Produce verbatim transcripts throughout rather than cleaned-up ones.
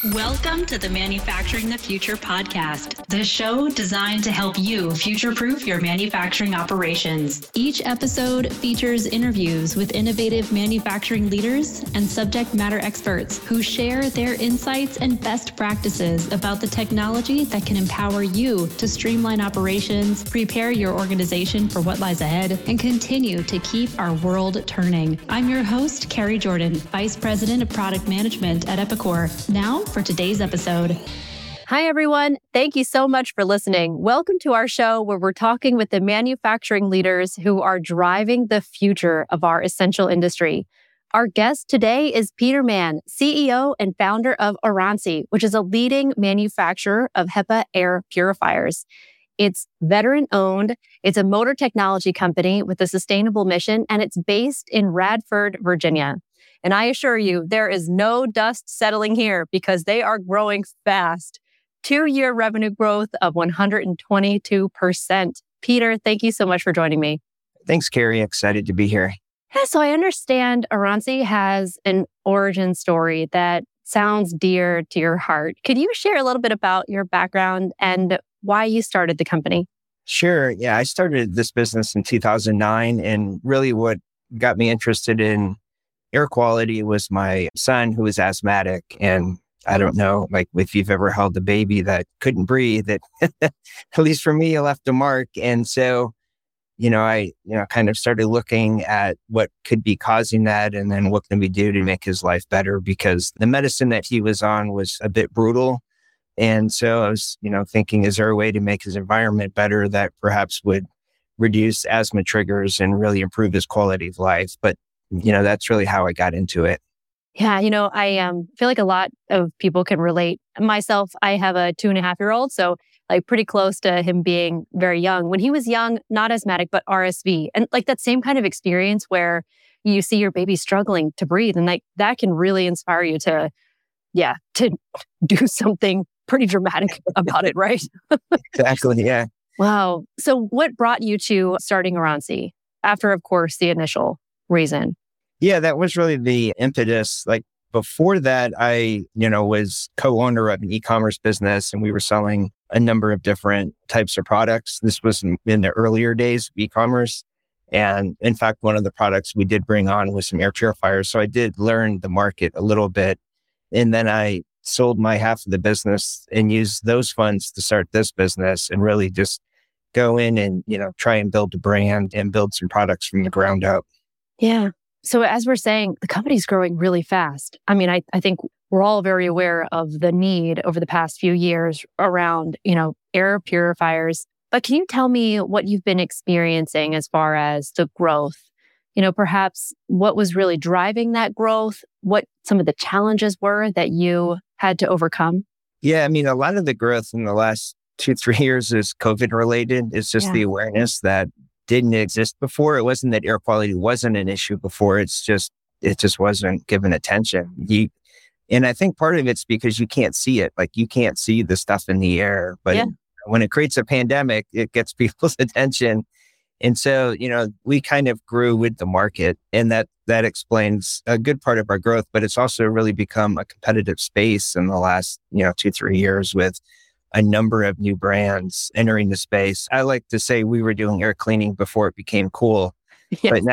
Welcome to the Manufacturing the Future podcast, the show designed to help you future-proof your manufacturing operations. Each episode features interviews with innovative manufacturing leaders and subject matter experts who share their insights and best practices about the technology that can empower you to streamline operations, prepare your organization for what lies ahead, and continue to keep our world turning. I'm your host, Carrie Jordan, Vice President of Product Management at Epicor. Now, for today's episode. Hi, everyone. Thank you so much for listening. Welcome to our show where we're talking with the manufacturing leaders who are driving the future of our essential industry. Our guest today is Peter Mann, C E O and founder of Aranci, which is a leading manufacturer of HEPA air purifiers. It's veteran-owned, it's a motor technology company with a sustainable mission, and it's based in Radford, Virginia. And I assure you, there is no dust settling here because they are growing fast. Two-year revenue growth of one hundred twenty-two percent. Peter, thank you so much for joining me. Thanks, Carrie. Excited to be here. Yeah, so I understand Aranci has an origin story that sounds dear to your heart. Could you share a little bit about your background and why you started the company? Sure. Yeah, I started this business in two thousand nine, and really what got me interested in air quality was my son, who was asthmatic. And I don't know, like if you've ever held a baby that couldn't breathe, that at least for me, it left a mark. And so, you know, I, you know, kind of started looking at what could be causing that and then what can we do to make his life better, because the medicine that he was on was a bit brutal. And so I was, you know, thinking, is there a way to make his environment better that perhaps would reduce asthma triggers and really improve his quality of life? But you know, that's really how I got into it. Yeah, you know, I um, feel like a lot of people can relate. Myself, I have a two and a half year old, so like pretty close to him being very young. When he was young, not asthmatic, but R S V. And like that same kind of experience where you see your baby struggling to breathe, and like that can really inspire you to, yeah, to do something pretty dramatic about it, right? Exactly, yeah. Wow. So what brought you to starting Aranci after, of course, the initial reason? Yeah, that was really the impetus. Like before that, I, you know, was co-owner of an e-commerce business, and we were selling a number of different types of products. This was in, in the earlier days of e-commerce. And in fact, one of the products we did bring on was some air purifiers. So I did learn the market a little bit. And then I sold my half of the business and used those funds to start this business and really just go in and, you know, try and build a brand and build some products from the ground up. Yeah. So as we're saying, the company's growing really fast. I mean, I, I think we're all very aware of the need over the past few years around, you know, air purifiers. But can you tell me what you've been experiencing as far as the growth? You know, perhaps what was really driving that growth, what some of the challenges were that you had to overcome? Yeah, I mean, a lot of the growth in the last two, three years is COVID related. It's just Yeah. the awareness that didn't exist before. It wasn't that air quality wasn't an issue before. It's just, it just wasn't given attention. You, and I think part of it's because you can't see it. Like you can't see the stuff in the air, but Yeah. when it creates a pandemic, it gets people's attention. And so, you know, we kind of grew with the market, and that, that explains a good part of our growth, but it's also really become a competitive space in the last, you know, two, three years with a number of new brands entering the space. I like to say we were doing air cleaning before it became cool, Yes. but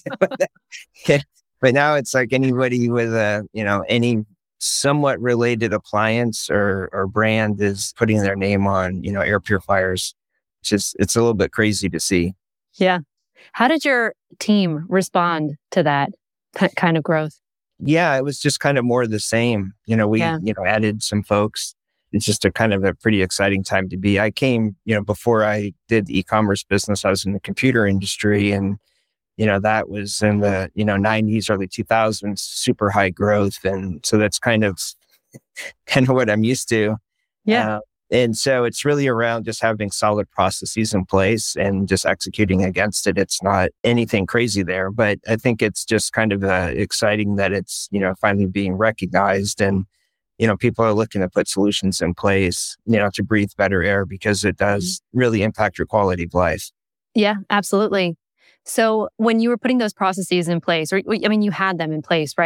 now, but now it's like anybody with a, you know, any somewhat related appliance or, or brand is putting their name on, you know, air purifiers. It's just, it's a little bit crazy to see. Yeah. How did your team respond to that k- kind of growth? Yeah, it was just kind of more of the same. You know, we, Yeah. you know, added some folks. It's just a kind of a pretty exciting time to be. I came, you know, before I did the e-commerce business, I was in the computer industry, and, you know, that was in the, you know, nineties, early two thousands, super high growth. And so that's kind of, kind of what I'm used to. Yeah. Uh, and so it's really around just having solid processes in place and just executing against it. It's not anything crazy there, but I think it's just kind of uh, exciting that it's, you know, finally being recognized, and, you know, people are looking to put solutions in place, you know, to breathe better air, because it does really impact your quality of life. Yeah, absolutely. So when you were putting those processes in place, or I mean, you had them in place, right?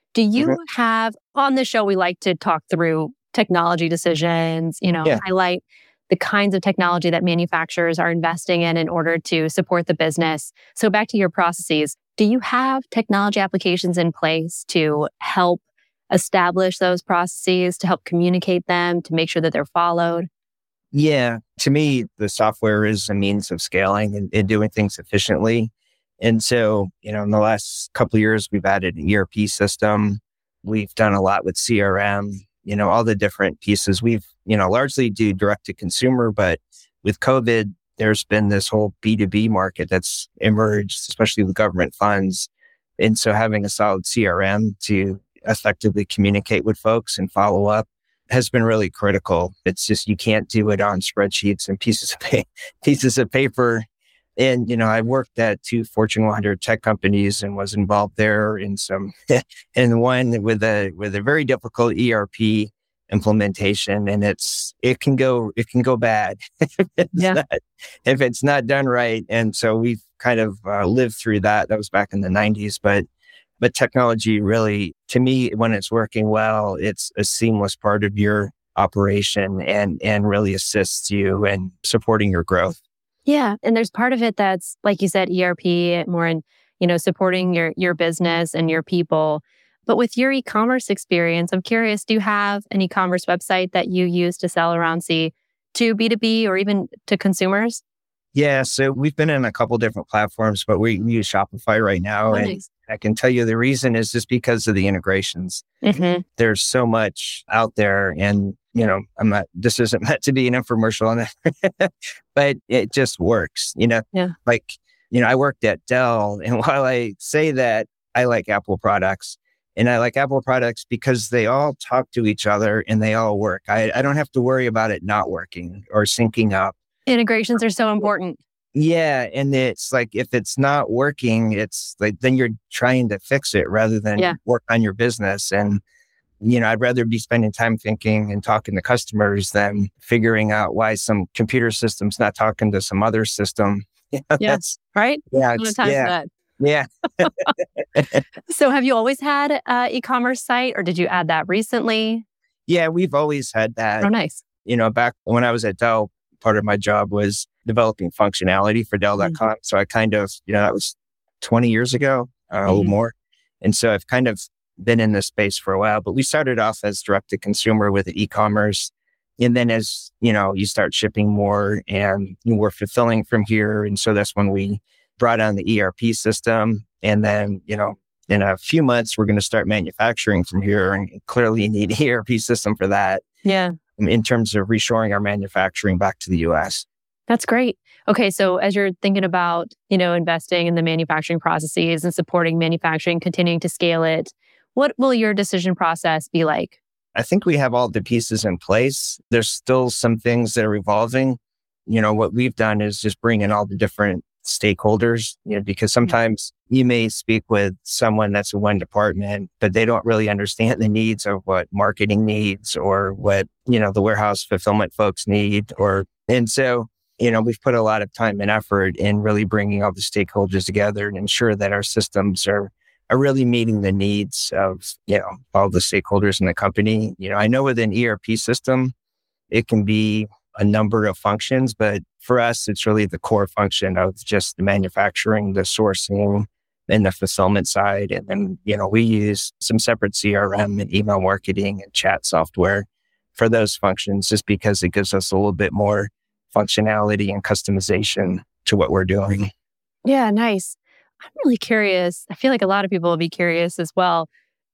Do you Mhm. have, on the show, we like to talk through technology decisions, you know, Yeah. highlight the kinds of technology that manufacturers are investing in in order to support the business. So back to your processes, do you have technology applications in place to help establish those processes, to help communicate them, to make sure that they're followed? Yeah. To me, the software is a means of scaling and, and doing things efficiently. And so, you know, in the last couple of years, we've added an E R P system. We've done a lot with C R M, you know, all the different pieces. We've, you know, largely do direct to consumer, but with COVID, there's been this whole B two B market that's emerged, especially with government funds. And so having a solid C R M to effectively communicate with folks and follow up has been really critical. It's just, you can't do it on spreadsheets and pieces of pa- pieces of paper. And, you know, I worked at two Fortune one hundred tech companies and was involved there in some, in one with a, with a very difficult E R P implementation. And it's, it can go, it can go bad if it's Yeah. not, if it's not done right. And so we've kind of uh, lived through that. That was back in the nineties, but, but technology really, to me, when it's working well, it's a seamless part of your operation and, and really assists you in supporting your growth. Yeah. And there's part of it that's, like you said, E R P, more in, you know, supporting your your business and your people. But with your e-commerce experience, I'm curious, do you have an e-commerce website that you use to sell around C to B two B or even to consumers? Yeah. So we've been in a couple different platforms, but we use Shopify right now. Oh, And nice. I can tell you the reason is just because of the integrations. Mm-hmm. There's so much out there, and you know, I'm not, this isn't meant to be an infomercial on it, but it just works, you know, Yeah. like, you know, I worked at Dell, and while I say that, I like Apple products, and I like Apple products because they all talk to each other and they all work. I, I don't have to worry about it not working or syncing up. Integrations are so important. Yeah. And it's like, if it's not working, it's like, then you're trying to fix it rather than Yeah. work on your business. And, you know, I'd rather be spending time thinking and talking to customers than figuring out why some computer system's not talking to some other system. You know, Yeah. that's, Right? yeah, No it's, time for yeah, that. yeah. So have you always had an e-commerce site or did you add that recently? Yeah, we've always had Oh, that. nice. You know, back when I was at Dell, part of my job was developing functionality for Dell dot com. So I kind of, you know, that was twenty years ago, uh, a little Mhm. more. And so I've kind of been in this space for a while, but we started off as direct to consumer with e-commerce. And then as, you know, you start shipping more and we're fulfilling from here. And so that's when we brought on the E R P system. And then, you know, in a few months, we're going to start manufacturing from here, and clearly you need an E R P system for that Yeah. in terms of reshoring our manufacturing back to the U S. That's great. Okay, so as you're thinking about, you know, investing in the manufacturing processes and supporting manufacturing, continuing to scale it, what will your decision process be like? I think we have all the pieces in place. There's still some things that are evolving. You know, what we've done is just bring in all the different stakeholders, you know, because sometimes you may speak with someone that's in one department, but they don't really understand the needs of what marketing needs or what, you know, the warehouse fulfillment folks need. Or, and so, you know, we've put a lot of time and effort in really bringing all the stakeholders together and ensure that our systems are are really meeting the needs of, you know, all the stakeholders in the company. You know, I know with an E R P system, it can be a number of functions, but for us, it's really the core function of just the manufacturing, the sourcing, and the fulfillment side. And then, you know, we use some separate C R M and email marketing and chat software for those functions, just because it gives us a little bit more functionality and customization to what we're doing. Yeah, nice. I'm really curious. I feel like a lot of people will be curious as well.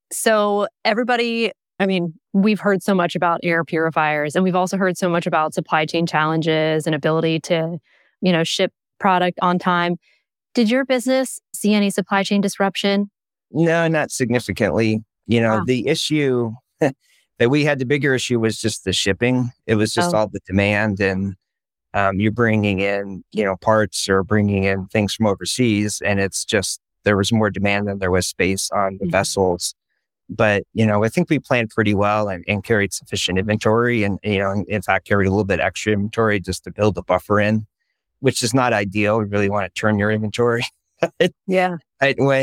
So everybody, I mean, we've heard so much about air purifiers, and we've also heard so much about supply chain challenges and ability to, you know, ship product on time. Did your business see any supply chain disruption? No, not significantly. You know, Wow. the issue that we had, the bigger issue was just the shipping. It was just Oh. all the demand, and um, you're bringing in, you know, parts or bringing in things from overseas, and it's just, there was more demand than there was space on the Mhm. vessels. But, you know, I think we planned pretty well and, and carried sufficient inventory, and, you know, in fact, carried a little bit extra inventory just to build a buffer in, which is not ideal. You really want to turn your inventory. Yeah. Right? When,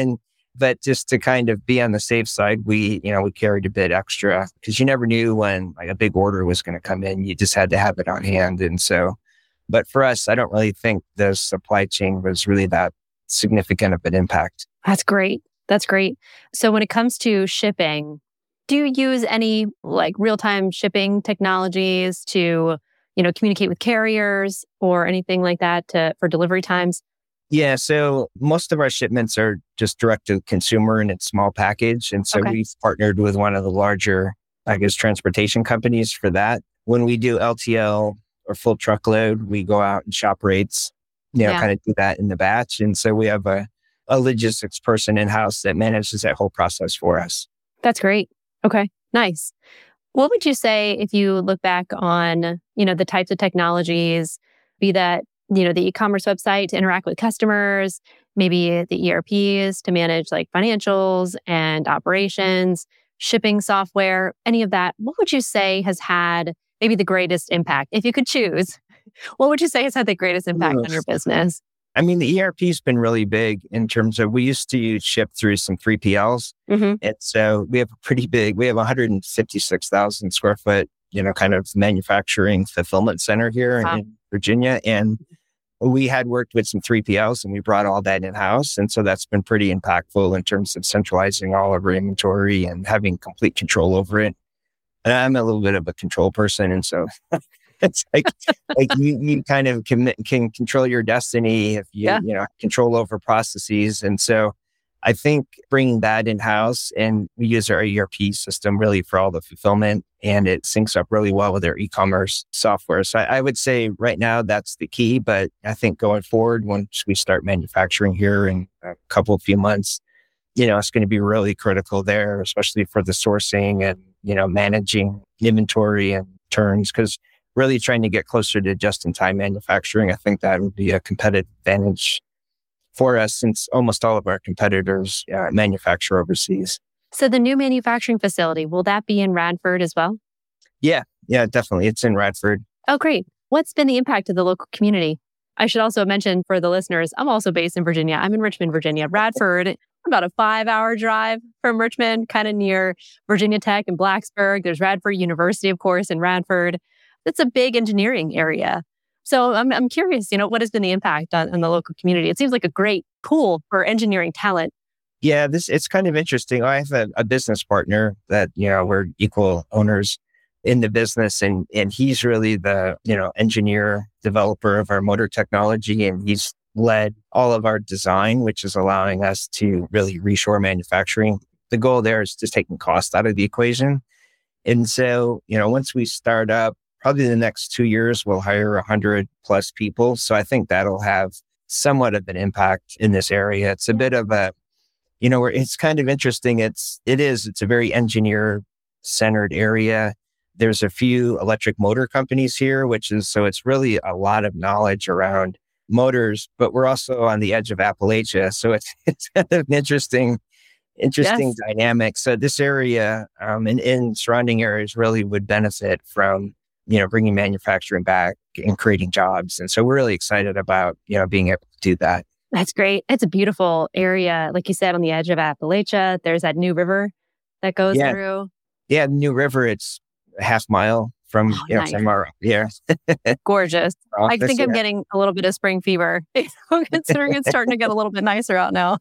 But just to kind of be on the safe side, we, you know, we carried a bit extra because you never knew when like a big order was going to come in. You just had to have it on hand. And so, but for us, I don't really think the supply chain was really that significant of an impact. That's great. That's great. So when it comes to shipping, do you use any like real-time shipping technologies to, you know, communicate with carriers or anything like that to, for delivery times? Yeah. So most of our shipments are just direct to consumer and it's small package. And so Okay. we've partnered with one of the larger, I guess, transportation companies for that. When we do L T L or full truckload, we go out and shop rates, you know, Yeah. kind of do that in the batch. And so we have a, a logistics person in-house that manages that whole process for us. That's great. Okay, nice. What would you say if you look back on, you know, the types of technologies, be that, you know, the e-commerce website to interact with customers, maybe the E R Ps to manage like financials and operations, shipping software, any of that, what would you say has had maybe the greatest impact? If you could choose, what would you say has had the greatest impact on your business? I mean, the E R P's been really big in terms of we used to ship through some three P Ls. Mm-hmm. And so we have a pretty big, we have one hundred fifty-six thousand square foot, you know, kind of manufacturing fulfillment center here Wow. in Virginia. And we had worked with some three P Ls and we brought all that in-house. And so that's been pretty impactful in terms of centralizing all of our inventory and having complete control over it. And I'm a little bit of a control person. And so it's like, like you, you kind of can, can control your destiny if you, Yeah. you know, control over processes. And so I think bringing that in-house, and we use our E R P system really for all the fulfillment, and it syncs up really well with our e-commerce software. So I, I would say right now that's the key, but I think going forward, once we start manufacturing here in a couple of few months, you know, it's going to be really critical there, especially for the sourcing and, you know, managing inventory and turns, because really trying to get closer to just-in-time manufacturing, I think that would be a competitive advantage for us since almost all of our competitors uh, manufacture overseas. So the new manufacturing facility, will that be in Radford as well? Yeah, yeah, definitely. It's in Radford. Oh, great. What's been the impact of the local community? I should also mention for the listeners, I'm also based in Virginia. I'm in Richmond, Virginia. Radford, about a five-hour drive from Richmond, kind of near Virginia Tech and Blacksburg. There's Radford University, of course, in Radford. It's a big engineering area. So I'm I'm curious, you know, what has been the impact on, on the local community? It seems like a great pool for engineering talent. Yeah, this it's kind of interesting. I have a, a business partner that, you know, we're equal owners in the business, and and he's really the, you know, engineer developer of our motor technology, and he's led all of our design, which is allowing us to really reshore manufacturing. The goal there is just taking cost out of the equation. And so, you know, once we start up, probably the next two years, we'll hire one hundred plus people. So I think that'll have somewhat of an impact in this area. It's a bit of a, you know, where it's kind of interesting. It's, it is, it's a very engineer centered area. There's a few electric motor companies here, which is, so it's really a lot of knowledge around motors, but we're also on the edge of Appalachia. So it's, it's kind of an interesting, interesting Yes. dynamic. So this area um, and in surrounding areas really would benefit from, you know, bringing manufacturing back and creating jobs. And so we're really excited about, you know, being able to do that. That's great. It's a beautiful area. Like you said, on the edge of Appalachia, there's that new river that goes Yeah. through. Yeah, New River, it's a half mile from, Oh, you know, nice. from our, yeah. Gorgeous. I office, think I'm yeah. getting a little bit of spring fever, considering it's starting to get a little bit nicer out now.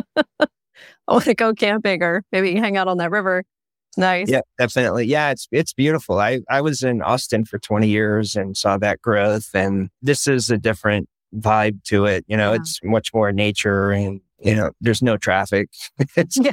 I want to go camping or maybe hang out on that river. It's nice. Yeah, definitely. Yeah, it's it's beautiful. I, I was in Austin for twenty years and saw that growth. And this is a different vibe to it. You know, Yeah. it's much more nature and, you know, there's no traffic. It's, Yeah.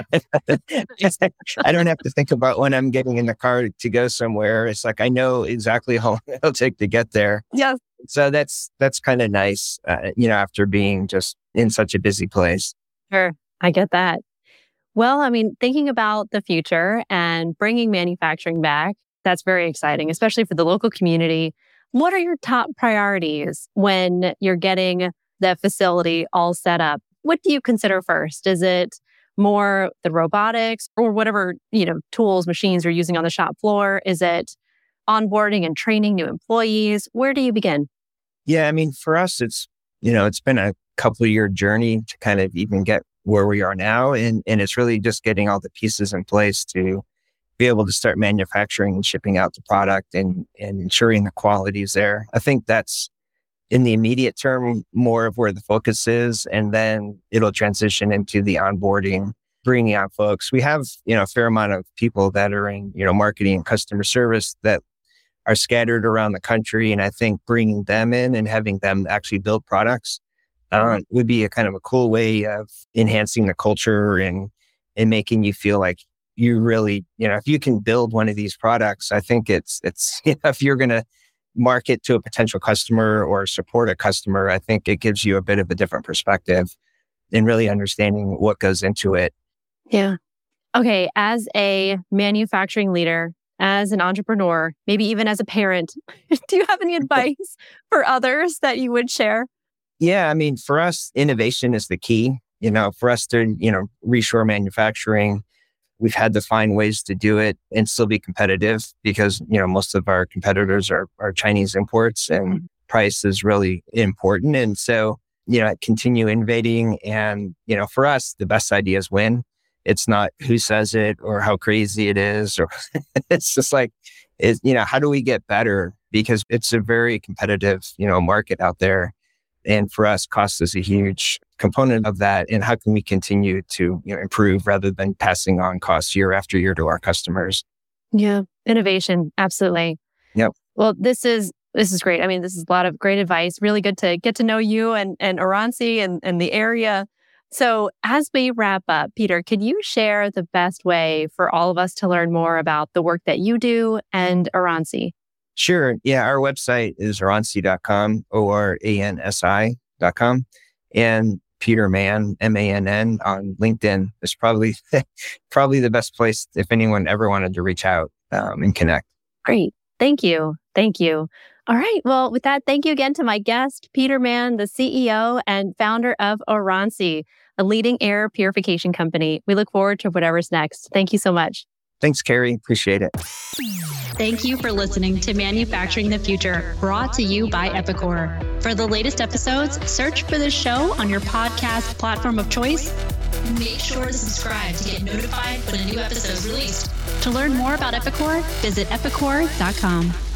I don't have to think about when I'm getting in the car to go somewhere. It's like I know exactly how long it'll take to get there. Yes. So that's that's kind of nice, uh, you know, after being just in such a busy place. Sure. I get that. Well, I mean, thinking about the future and bringing manufacturing back, that's very exciting, especially for the local community. What are your top priorities when you're getting the facility all set up? What do you consider first? Is it more the robotics or whatever, you know, tools, machines you're using on the shop floor? Is it onboarding and training new employees? Where do you begin? Yeah, I mean, for us, it's, you know, it's been a couple of year journey to kind of even get where we are now. And, and it's really just getting all the pieces in place to be able to start manufacturing and shipping out the product and, and ensuring the quality is there. I think that's in the immediate term, more of where the focus is. And then it'll transition into the onboarding, bringing on folks. We have, you know, a fair amount of people that are in, you know, marketing and customer service that are scattered around the country. And I think bringing them in and having them actually build products uh, would be a kind of a cool way of enhancing the culture and, and making you feel like you really, you know, if you can build one of these products, I think it's, it's, you know, if you're going to market to a potential customer or support a customer, I think it gives you a bit of a different perspective in really understanding what goes into it. Yeah. Okay. As a manufacturing leader, as an entrepreneur, maybe even as a parent, do you have any advice for others that you would share? Yeah. I mean, for us, innovation is the key. You know, for us to, you know, reshore manufacturing, we've had to find ways to do it and still be competitive because, you know, most of our competitors are, are Chinese imports and price is really important. And so, you know, continue innovating. And, you know, for us, the best ideas win. It's not who says it or how crazy it is, or it's just like, it, you know, how do we get better? Because it's a very competitive, you know, market out there. And for us, cost is a huge component of that. And how can we continue to, you know, improve rather than passing on costs year after year to our customers? Yeah. Innovation. Absolutely. Yep. Well, this is, this is great. I mean, this is a lot of great advice. Really good to get to know you and, and Aranssi and, and the area. So as we wrap up, Peter, can you share the best way for all of us to learn more about the work that you do and Aranssi? Sure. Yeah. Our website is aranssi dot com, O R A N S I dot com. And Peter Mann, M A N N on LinkedIn is probably, probably the best place if anyone ever wanted to reach out um, and connect. Great. Thank you. Thank you. All right. Well, with that, thank you again to my guest, Peter Mann, the C E O and founder of Aranssi, a leading air purification company. We look forward to whatever's next. Thank you so much. Thanks, Carrie. Appreciate it. Thank you for listening to Manufacturing the Future, brought to you by Epicor. For the latest episodes, search for the show on your podcast platform of choice. Make sure to subscribe to get notified when a new episode is released. To learn more about Epicor, visit epicor dot com.